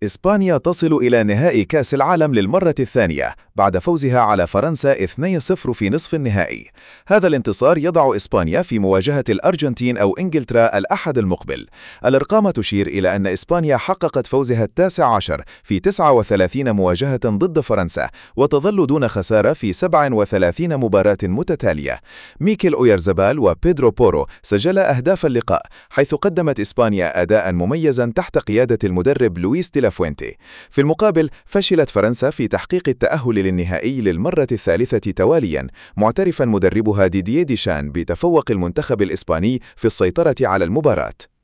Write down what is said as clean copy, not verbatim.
إسبانيا تصل إلى نهائي كأس العالم للمرة الثانية بعد فوزها على فرنسا 2-0 في نصف النهائي. هذا الانتصار يضع إسبانيا في مواجهة الأرجنتين أو إنجلترا الأحد المقبل. الأرقام تشير إلى أن إسبانيا حققت فوزها 19 في 39 مواجهة ضد فرنسا، وتظل دون خسارة في 37 مباراة متتالية. ميكيل أويارزابال وبيدرو بورو سجلا أهداف اللقاء، حيث قدمت إسبانيا أداء مميزا تحت قيادة المدرب لويس دي لا فوينتي. في المقابل فشلت فرنسا في تحقيق التأهل للنهائي للمرة الثالثة تواليا، معترفا مدربها ديدييه ديشان بتفوق المنتخب الإسباني في السيطرة على المباراة.